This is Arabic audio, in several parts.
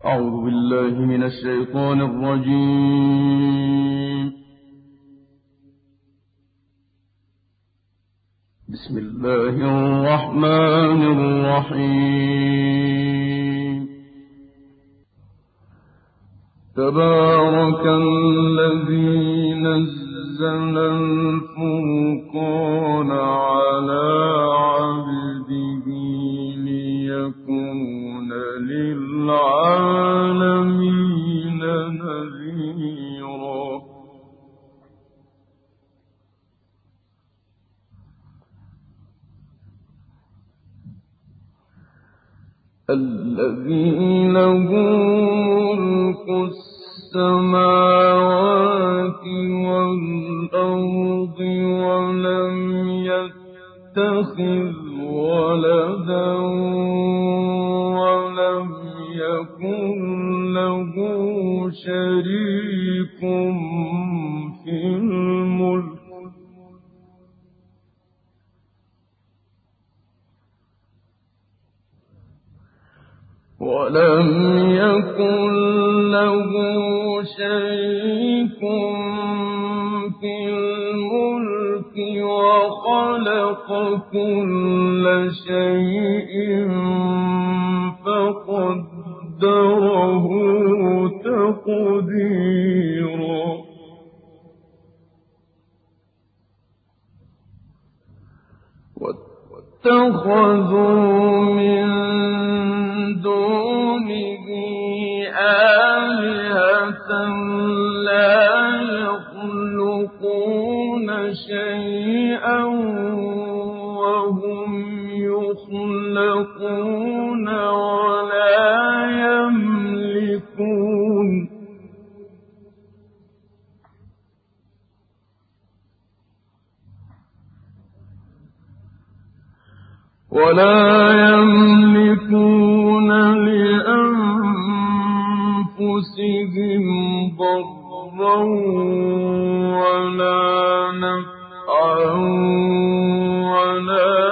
أعوذ بالله من الشيطان الرجيم. بسم الله الرحمن الرحيم. تبارك الذي نزل الفرقان على عبده ليكون للعالمين نذيرا. الذي له ملك السماوات والأرض ولم يتخذ ولدا ولم يكن له شريك في الملك ولم يكن له شريك في الملك وخلق كل شيء فقدره تقديرا. واتخذوا من دونه آلهة لا يخلقون شيئا وهم يخلقون ولا يملكون لأنفسهم ضرا ولا نفعا ولا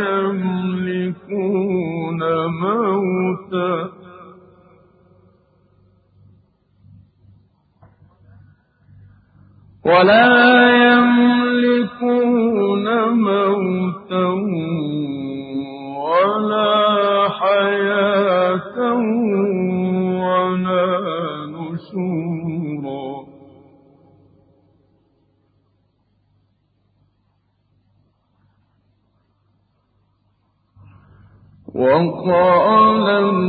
يملكون موتا ولا حياة ولا نشورا. وقال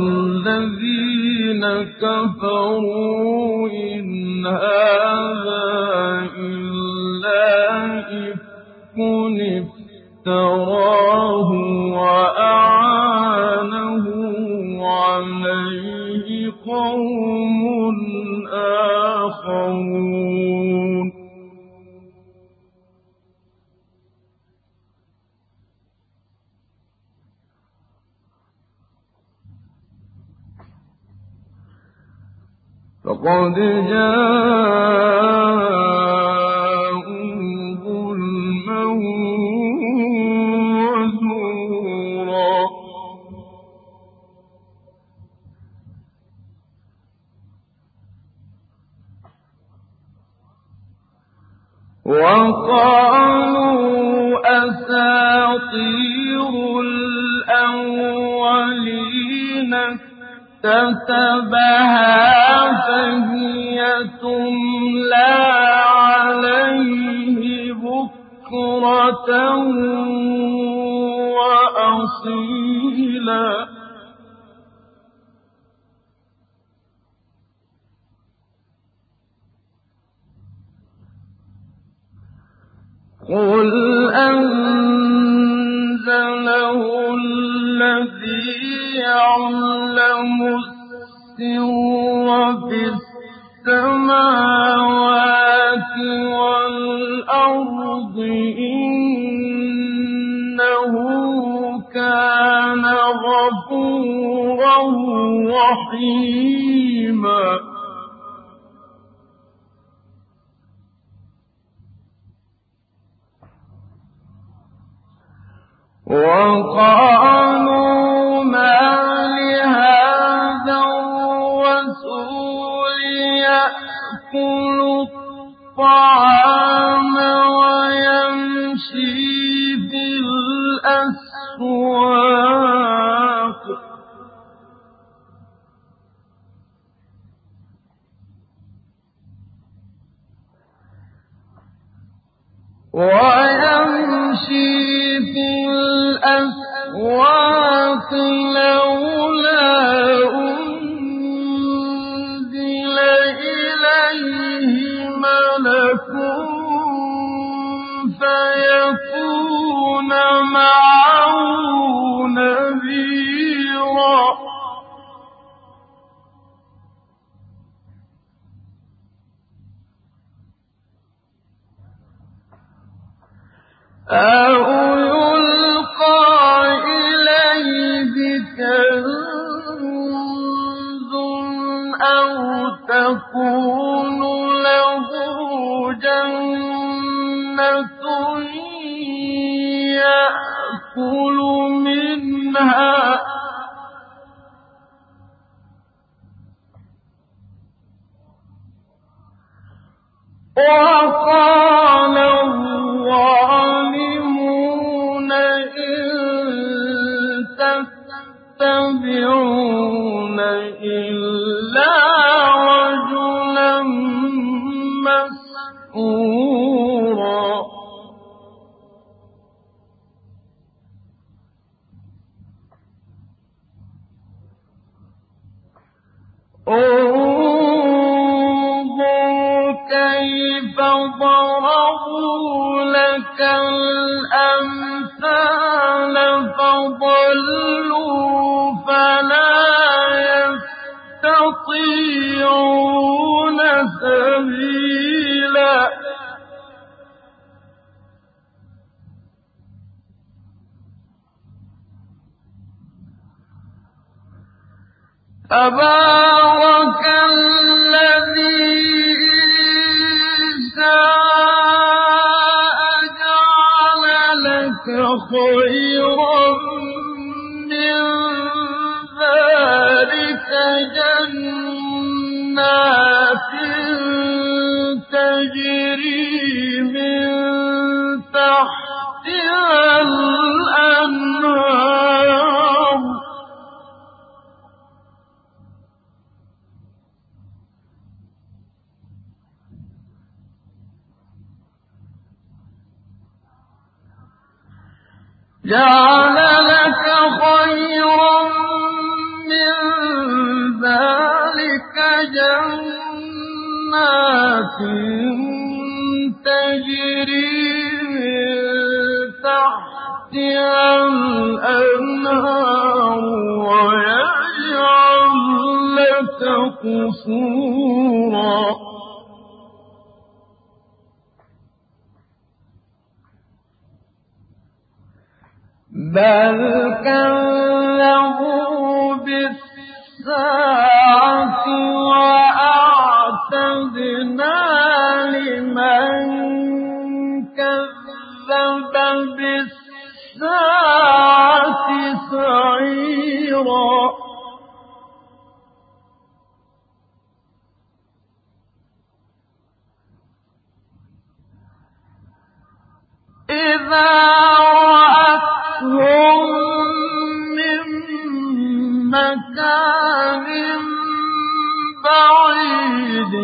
الذين كفروا إن هذا إلا إفك افتراه وأعانه عليه قوم آخرون. فقد جاءوا ظلما وزورا. وقالوا أساطير الأولين اكتتبها فهي تملى عليه بكرة وأصيلا. قل أنزله الذي يعلم السر في السماوات والأرض إنه كان غفورا رحيما. وقالوا ما لهذا الرسول يأكل الطعام ويمشي في الأسواق لولا أنزل إليه ملك فيكون معه نذيرا أو يلقى إليه كنز أو تكون له جنة يأكل منها وقال الظالمون إن تتبعون إلا رجلا مسحورا انظر كيف ضربوا لك الأمثال فضلوا فلا يستطيعون سبيلا تبارك الذي إن شاء جعل لك خيرا من ذلك جنات تجري من تحتها الأنهار جعل لك خيرا من ذلك جنات تجري من تحتها الأنهار ويجعل لك قصورا بل كذبوا بالساعة وأعتدنا لمن كذب بالساعة سعيرا إذا رأتهم من مكان بعيد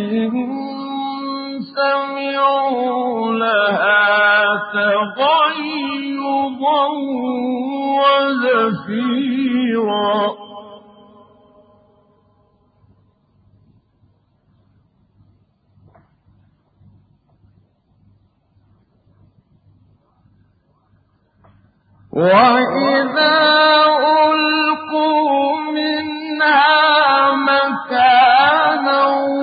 سمعوا لها تغيظا وزفيرا وإذا ألقوا منها مكانا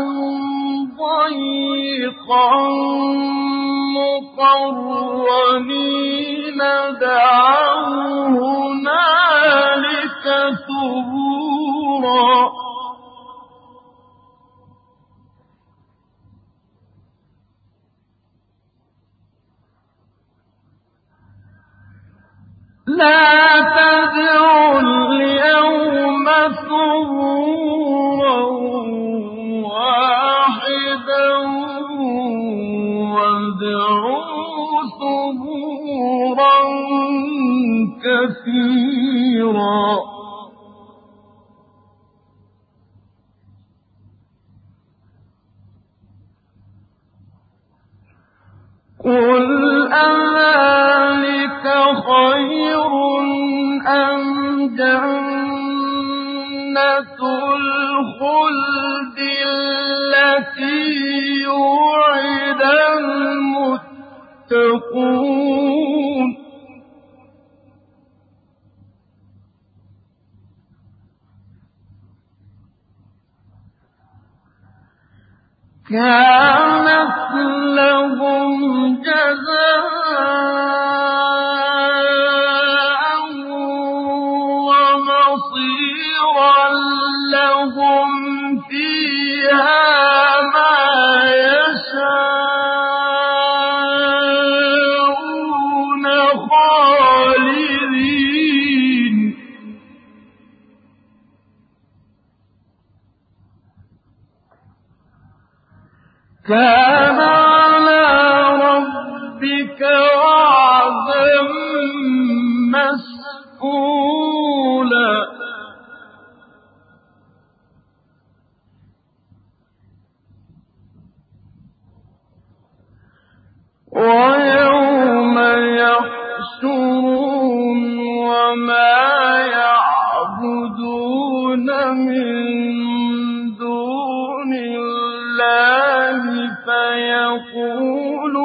ضيقا مقرنين دعوا هنالك ثبورا لا تدعوا اليوم ثبورا واحدا قُلْ أَذَٰلِكَ خَيْرٌ أَمْ جَنَّةُ الْخُلْدِ الَّتِي وُعِدَ الْمُتَّقُونَ كَانَتْ لَهُمْ جَزَاءً وَمَصِيرًا لَّهُمْ فِيهَا مَا يَشَاءُونَ خَالِدِينَ كَانَ عَلَىٰ رَبِّكَ وَعْدًا مَّسْئُولًا وَيَوْمَ يَحْشُرُهُمْ وَمَا يَعْبُدُونَ مِن دُونِ اللَّهِ فَيَقُولُ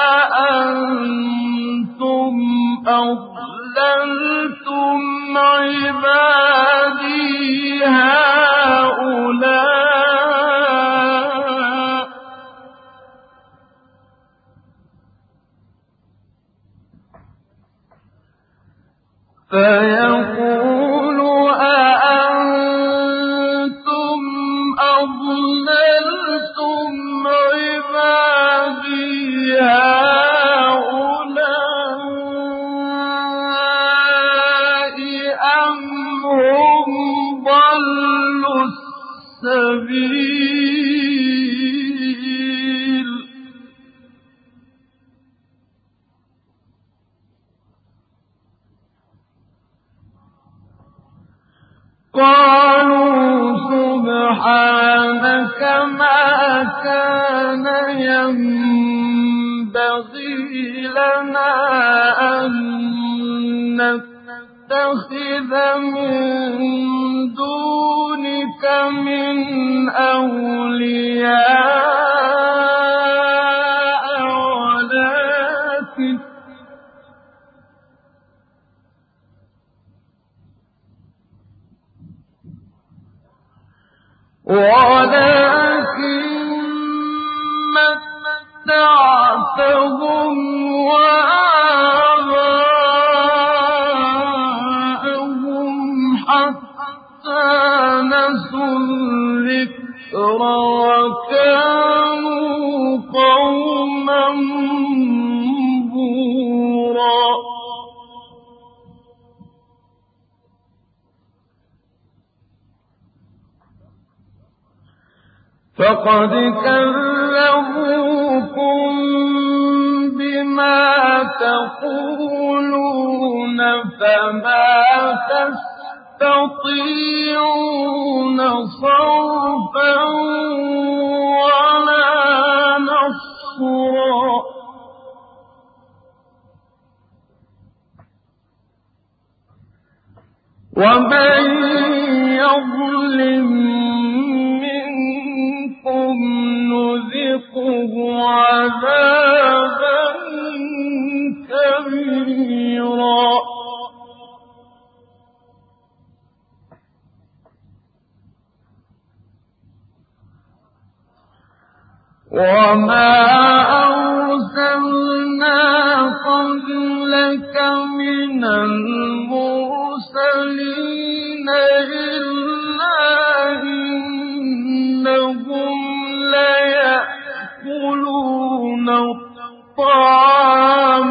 أَأَنتُمْ أَضْلَلْتُمْ عِبَادِي هَٰؤُلَاءِ فَيَقُولُ أَأَنتُمْ أَضْلَلْتُمْ عِبَادِي هَٰؤُلَاءِ أَمْ هُمْ ضَلُّوا السَّبِيلَ قَالُوا سُبْحَانَكَ مَا كَانَ يَنبَغِي لَنَا أَن نَّتَّخِذَ مِن دُونِكَ مِنْ أَوْلِيَاءَ ولكن متعتهم وآباءهم حتى نسوا الذكر وكانوا قوما بورا فقد كذبوكم بما تقولون فما تستطيعون صرفا ولا نصرا ومن يظلم نذقه عذابا كبيرا وما أرسلنا قبلك من المرسلين إلا إنهم ليأكلون الطعام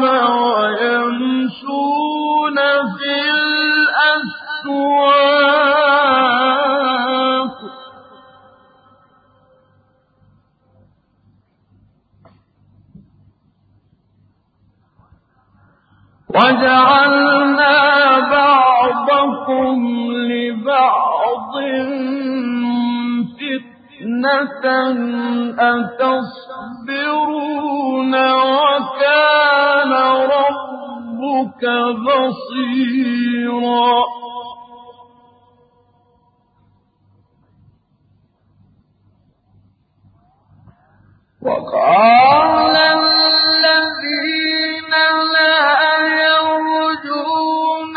ويمشون في الأسواق وجعلنا بعضكم لبعض فتنة أتصبرون وكان ربك بصيرا وقال الذين لا يرجون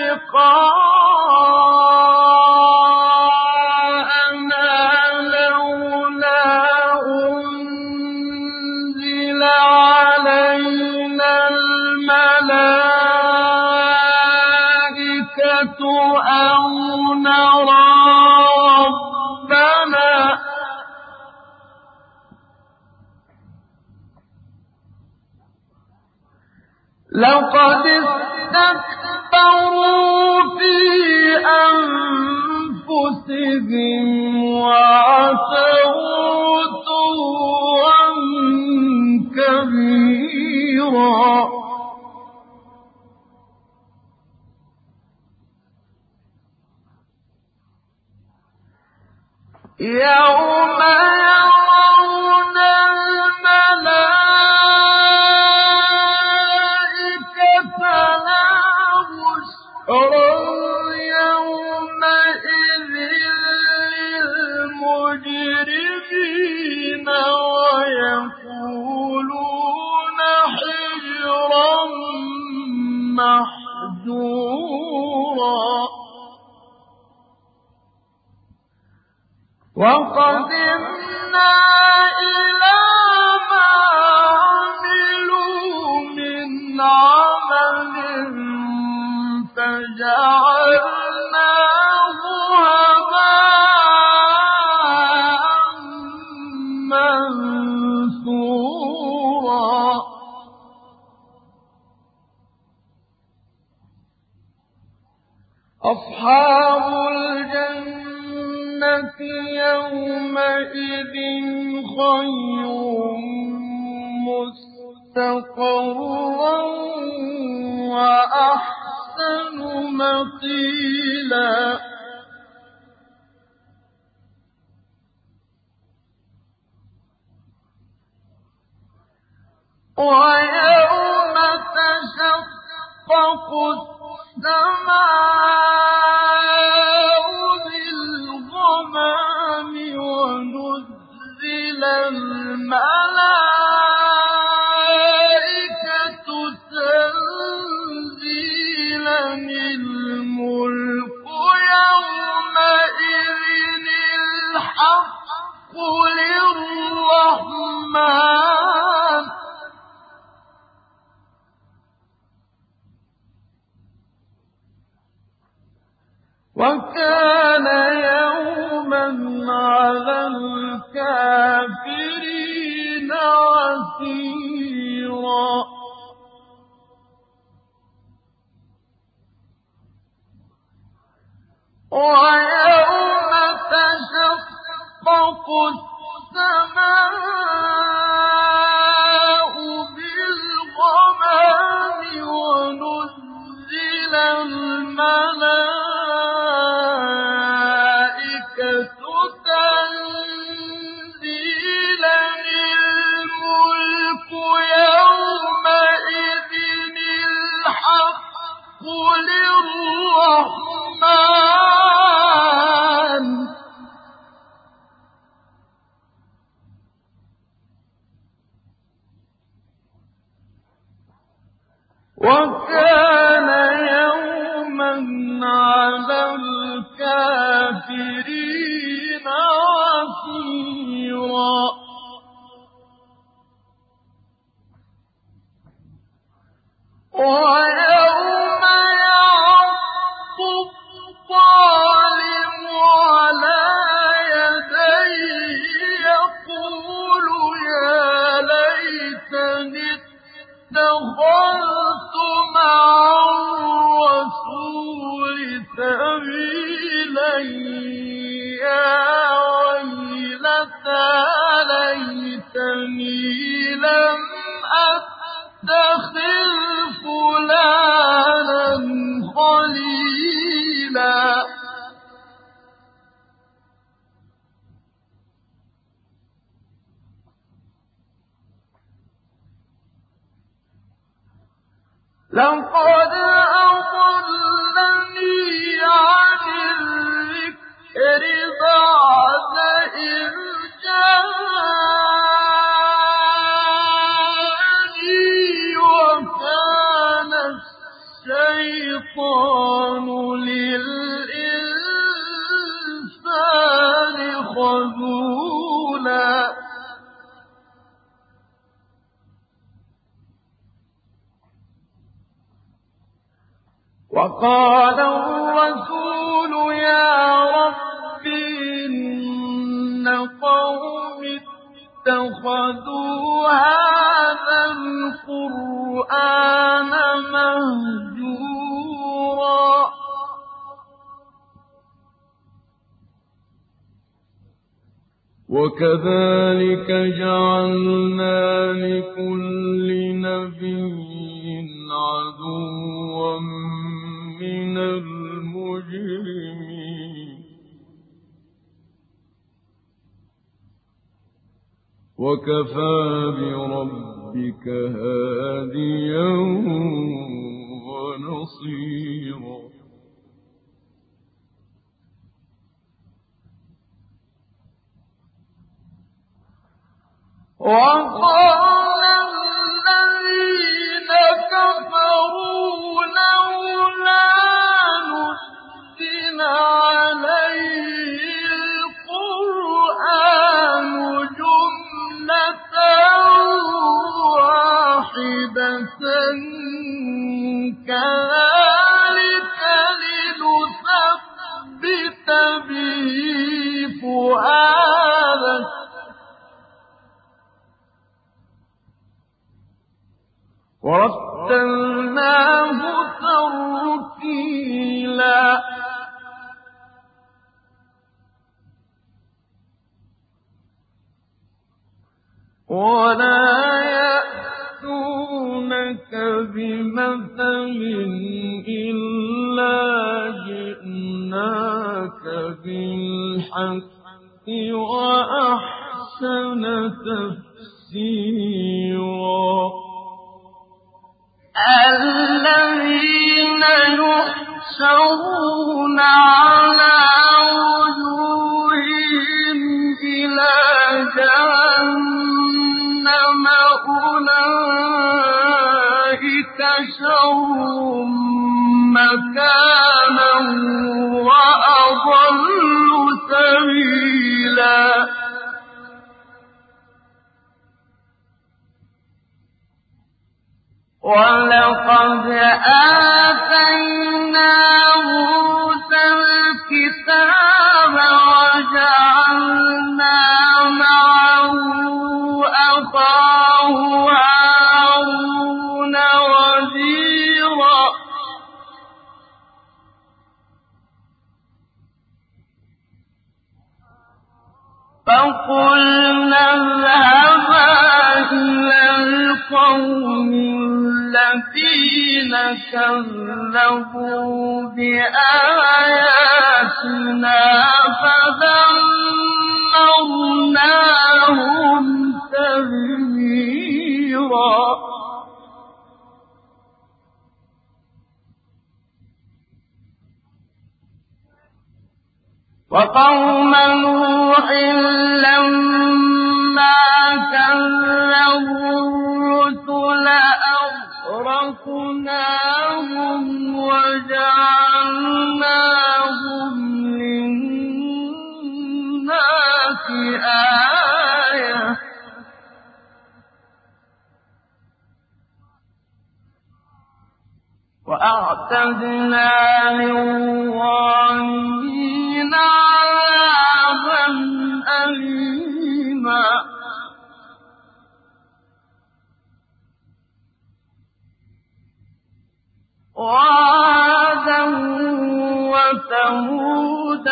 لقاءنا لولا أنزل علينا الملائكة أو نرى ربنا لقد استكبروا في أنفسهم وعتوا عتوا كبيرا يوم يرون الملائكة لا بشرى يومئذ للمجرمين ويقولون حجرا محجورا وقدمنا إلى ما عملوا من عمل فجعلناه هباء منثورا أصحاب الجنة يومئذ خير مستقرا وأحسن مقيلا ويوم تشقق السماء بالغمام ونزل الملائكة تنزيلا الملك يومئذ الحق للرحمن وكان يوما على الكافرين عسيرا ويوم تشقق السماء بالغمام ونزل الملائكة تنزيلا الملك يومئذ الحق للرحمن وكان يوما على الكافرين عسيرا ويوم يعض الظالم على يديه يقول يا ليتني اتخذت مع الرسول سبيلا يا ويلتى ليتني لم أتخذ فلانا خليلا لقد أضلني عن الذكر بعد إذ جاءني وكان الشيطان للإنسان خذولا وقال الرسول يا رب إن قومي اتخذوا هذا القرآن مهجورا وكذلك جعلنا لكل نبي عدوا من المجرمين وكفى بربك هاديا ونصيرا وقال الذين كفروا لولا نزل عليه القرآن جملة واحدة كذلك لنثبت به فؤادك ورتلناه ترتيلا ولا يأتونك بمثل إلا جئناك بالحق وأحسن تفسيرا الذين يحشرون على وجوههم إلى جهنم أولئك شر مكانا وأضل سبيلا ولقد آتينا موسى الكتاب وجعلنا معه أخاه هارون وزيرا فقلنا اذهبا إلى القوم الذين كذبوا بآياتنا فدمرناهم تدميرا وقوم نوح لما كذبوا الرسل أغرقناهم وجعلناهم للناس آية وأعتدنا للظالمين عذابا أليما وعادا وثمود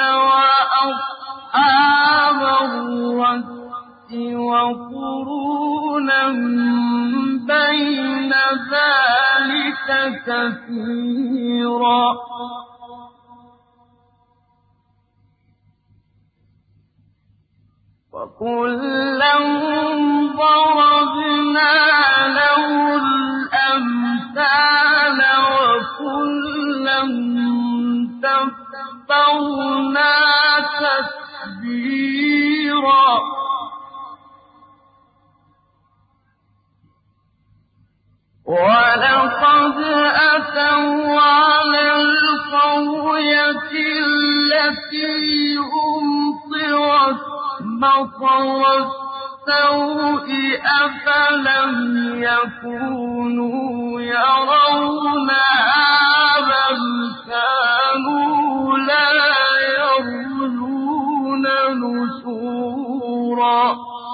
وأصحاب الرس وقرونا بين ذلك كثيرا وكلا ضربنا له الأمثال وَأَسَرْنَا تَسْبِيرًا وَلَقَدْ أَتَوْا عَلَى الْقَرْيَةِ الَّتِي أُمْطِرَتْ مَطَرَ السَّوْءِ أَفَلَمْ يَكُونُوا يَرَوْنَهَا بَلْ كَانُوا لَا يَرْجُونَ نُشُورًا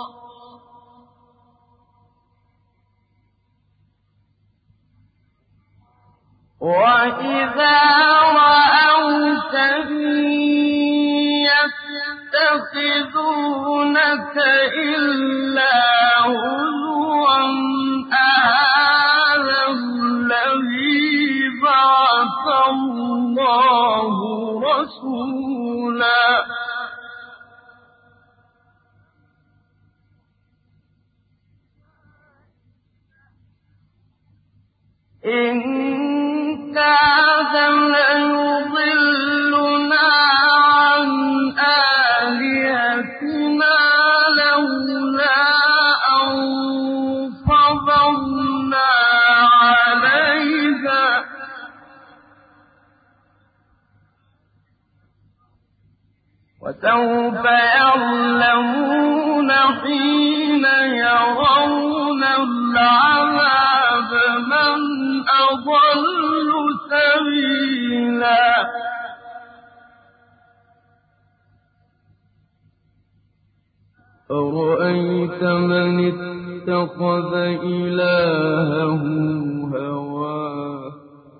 وَإِذَا رَأَوْكَ إِن يَتَّخِذُونَكَ إِلَّا هُزُوًا أَهَٰذَا الَّذِي بَعَثَ اللَّهُ رَسُولًا إِن كَادَ لَيُضِلُّنَا عَنْ آلِهَتِنَا لَوْلَا أَن صَبَرْنَا عَلَيْهَا ۚ وَسَوْفَ يَعْلَمُونَ حِينَ يَرَوْنَ الْعَذَابَ مَنْ أَضَلُّ سَبِيلًا أَرَأَيْتَ مَنِ اتَّخَذَ إِلَٰهَهُ هَوَاهُ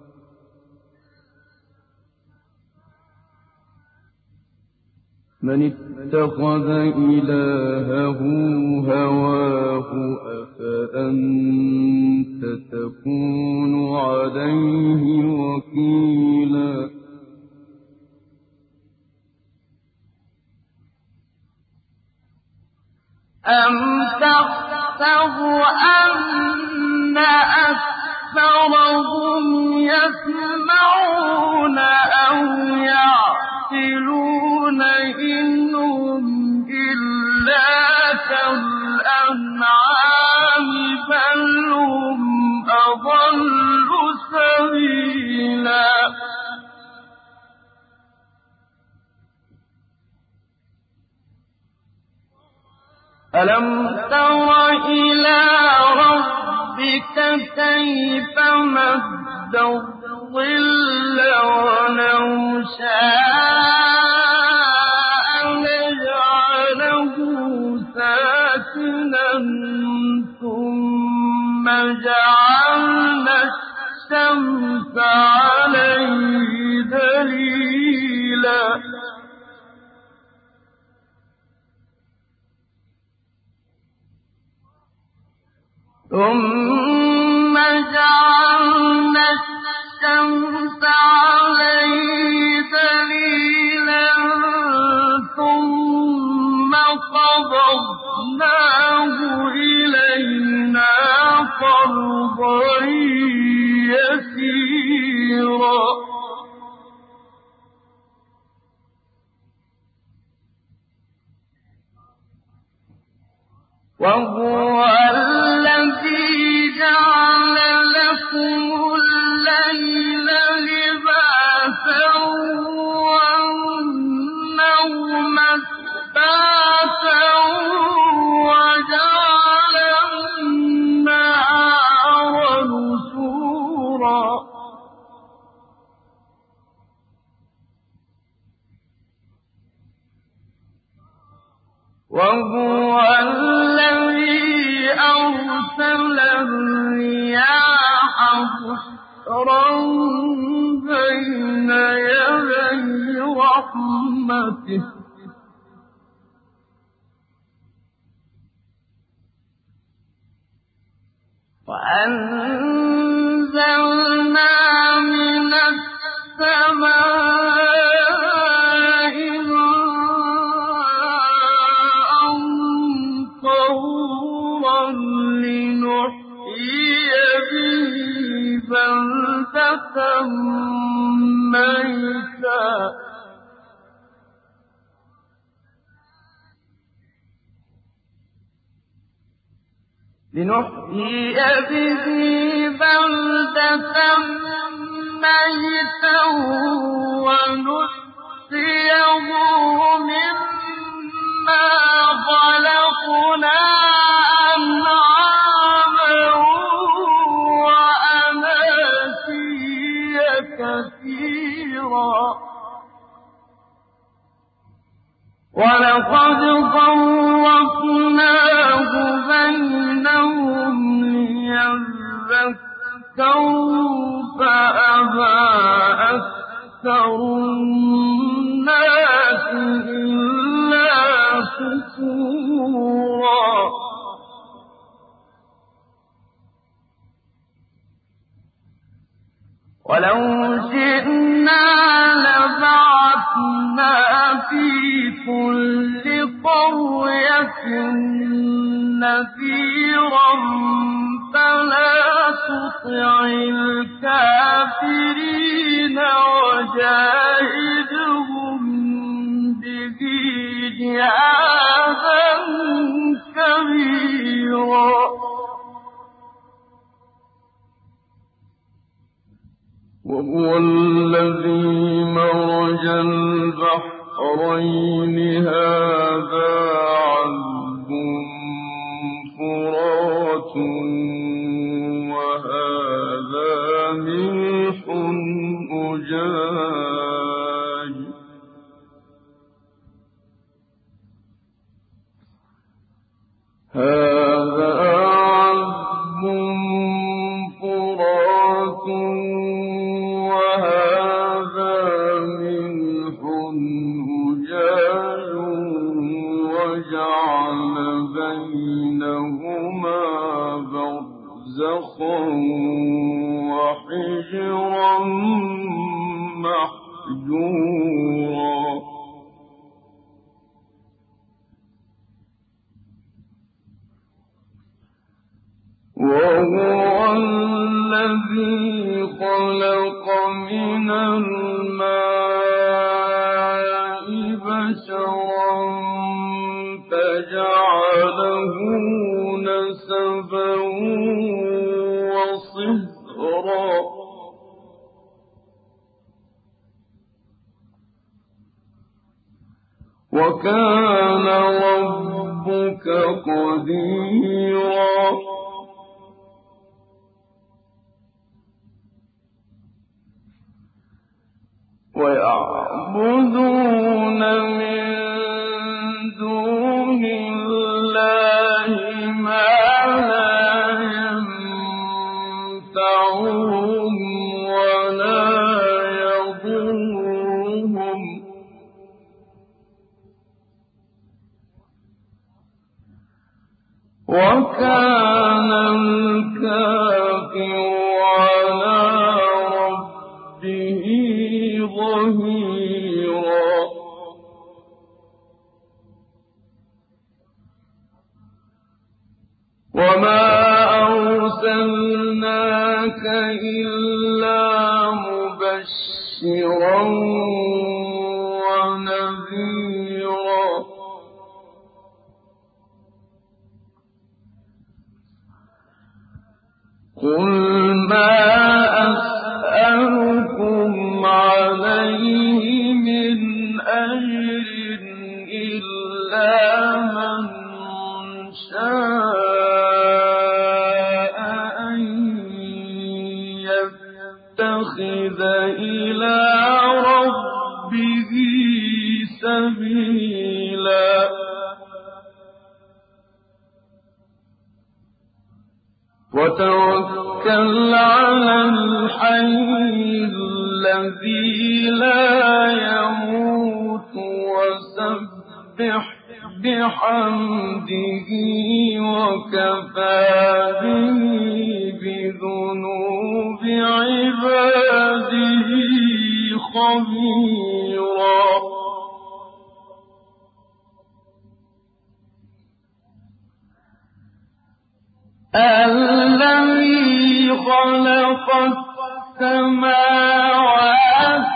أَفَأَنتَ تَكُونُ عَلَيْهِ وَكِيلًا أَمْ تَحْسَبُ أَنَّ أَكْثَرَهُمْ يَسْمَعُونَ أَوْ يَعْقِلُونَ إِنْ هُمْ إِلَّا كَالْأَنْعَامِ بَلْ هُمْ أَضَلُّ سَبِيلًا أَلَمْ تَرَ إِلَىٰ رَبِّكَ كَيْفَ مَدَّ الظِّلَّ وَلَوْ شَاءَ لَجَعَلَهُ سَاكِنًا ثُمَّ جَعَلْنَا الشَّمْسَ عَلَيْهِ دَلِيلًا ثُمَّ جَعَلْنَا الشَّمْسَ عَلَيْهِ دَلِيلًا ثُمَّ قَبَضْنَاهُ إِلَيْنَا قَبْضًا يَسِيرًا وَهُوَ الَّذِي جَعَلَ لَكُمُ اللَّيْلَ لِبَاسًا وَالنَّوْمَ سُبَاتًا وَجَعَلَ النَّهَارَ نُشُورًا وَهُوَ الَّذِي أَرْسَلَ الرِّيَاحَ بُشْرًا بَيْنَ يَدَيْ رَحْمَتِهِ وَأَنزَلْنَا مِنَ السَّمَاءِ مَاءً طَهُورًا لِّنُحْيِيَ بِهِ بَلْدَةً مَّيْتًا لنحيي به بلدة ميتا ونسقيه مما خلقنا أنعاما وأناسيا كثيرا ولقد صرفناه بينهم ليذكروا فأبى أكثر الناس إلا كفورا ولو شئنا لبعثنا في كل قرية نذيرا فلا تطع الكافرين وجاهدهم به جهادا كبيرا وهو الذي مرج البحرين هذا عذب فرات وهذا ملح أجاج هذا عذب فرات وهذا ملح أجاج وجعل بينهما برزخا وحجرا محجورا وهو الذي خلق من الماء بشرا فجعله نسبا وصهرا وكان ربك قديرا ويعبدون من دون الله ما لا ينفعهم ولا يضرهم وكان الكافر على ربه ظهيرا وما أرسلناك إلا مبشرا ونذيرا قل ما أسألكم عليه من أجر إلا من شاء أن يتخذ إلى ربه سبيلا وتوكل على الحي الذي لا يموت وسبح بحمده وكفى به بذنوب عباده خبيرا الذي خلق السماوات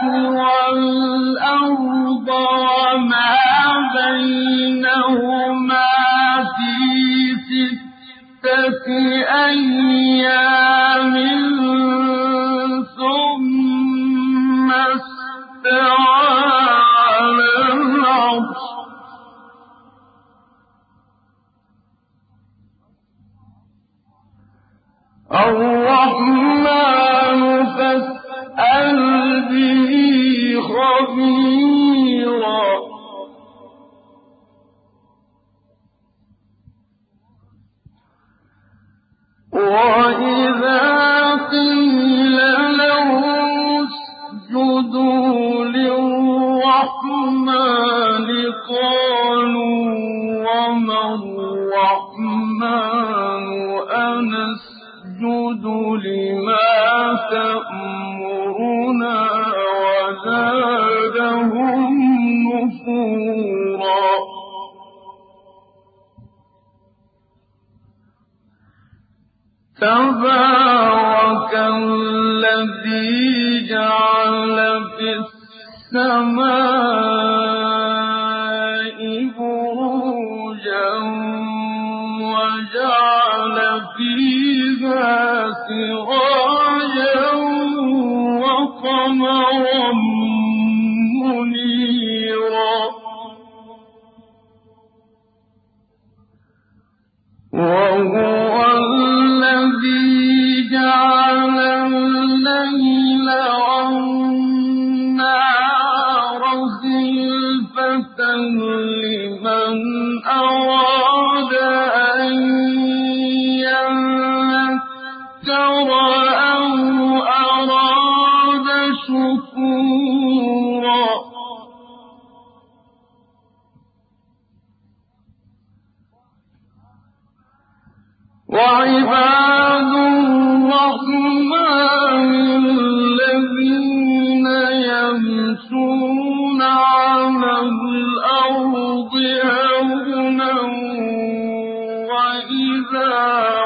والأرض وما بينهما في أيام ثم استوى على العرش الرحمن فاسأل به خبيرا وإذا قيل لهم اسجدوا للرحمن قالوا وما الرحمن أنسجد لما تأمرنا وزادهم نفورا تبارك الذي جعل في السماء بروجا وجعل فيها سراجا وقمرا منيرا وهو الذي جعل الليل والنهار خلفة لمن أراد أن يذكر أو أراد شكورا وعباد الرحمن الذين يمشون على الأرض هونا وإذا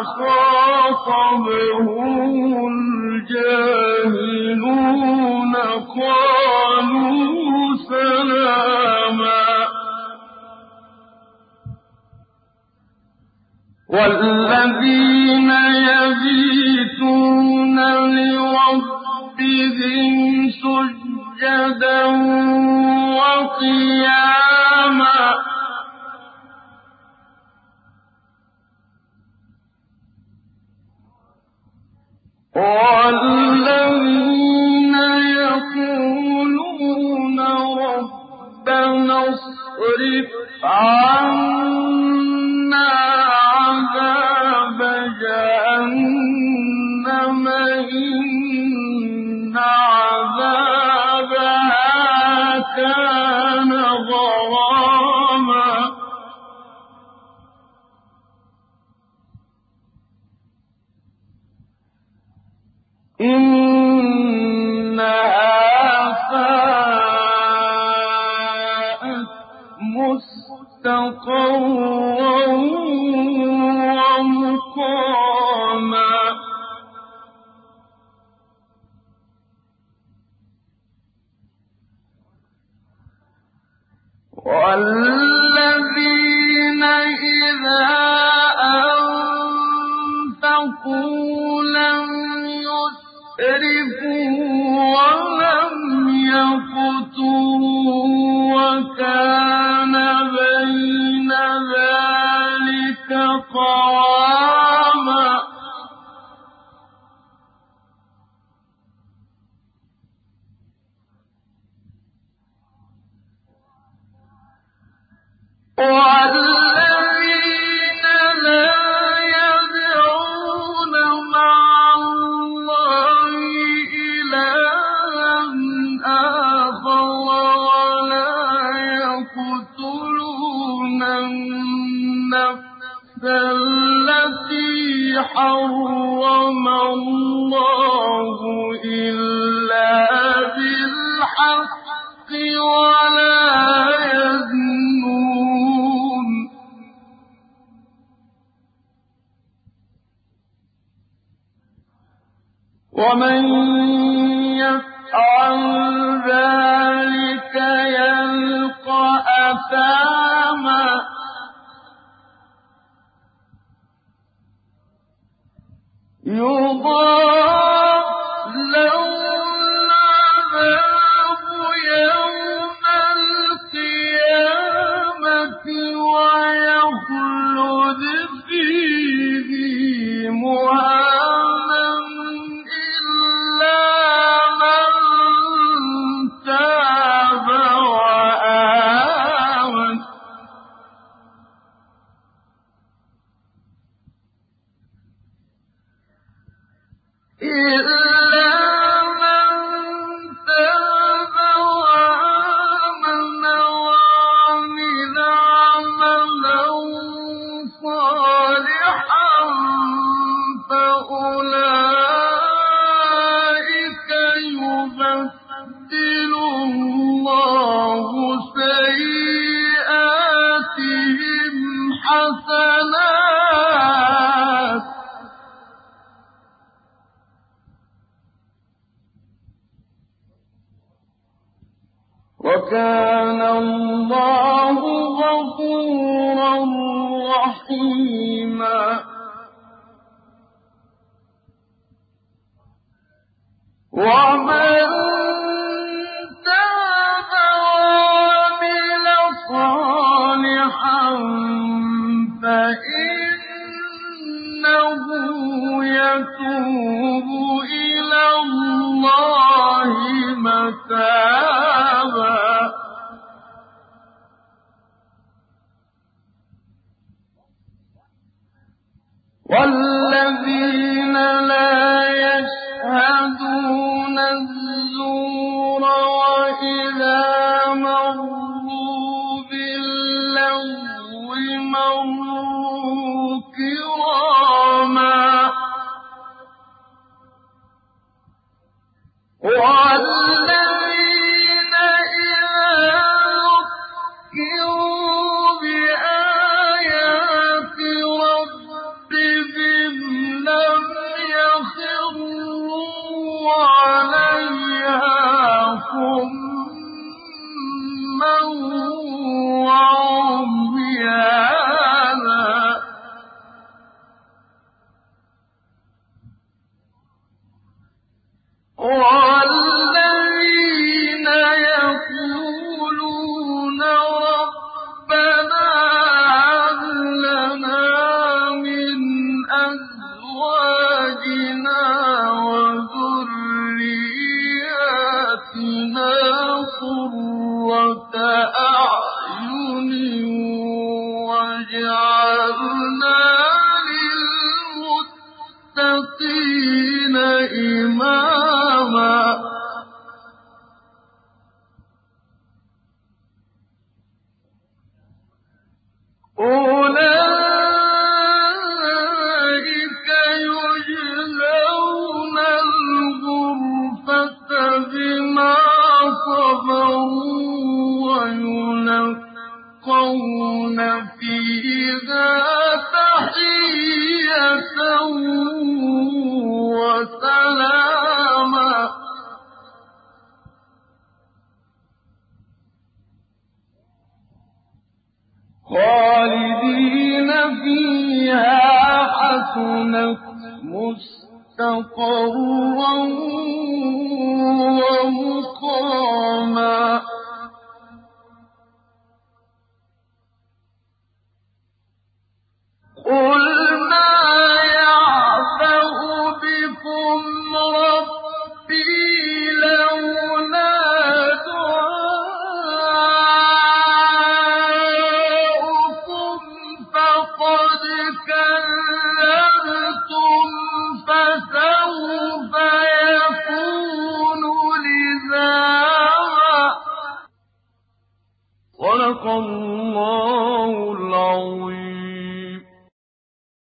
خاطبهم الجاهلون قالوا سلاما والذين يبيتون لربهم سجدا وقياما والذين يقولون ربنا اصرف عنا عذاب جهنم إن عذابها كان غراما إنها ساءت مستقرا ومقاما والذين إذا أنفقوا لم يسرفوا ولم يقتروا وكان بين ذلك قواما والذين لا يدعون مع الله إلها آخر ولا يقتلون النفس التي حرم الله إلا بالحق ولا يزنون ومن يفعل ذلك يلقى أثاما يضاعف له العذاب يوم القيامة ويخلد فيه مهانا إلا من تاب وآمن وعمل عملا صالحا فأولئك يبدل الله سيئاتهم حسنات وكان الله غفورا رحيما ومن تاب وعمل صالحا فإنه يتوب إلى الله متابا والذين لا يشهدون الزور وإذا مروا باللغو مروا كراما والذين إذا ذكروا بآيات ربهم لم يخروا عليها صما وعميانا والذين يقولون ربنا هب لنا من أزواجنا وذرياتنا قرة أعين واجعلنا للمتقين إماما أولئك يجزون الغرفة بما صبروا ويلقون فيها تحية وسلاما خالدين فيها حسنت مستقرا ومقاما قل ما يعبأ بكم ربي لولا دعاؤكم فقد كذبتم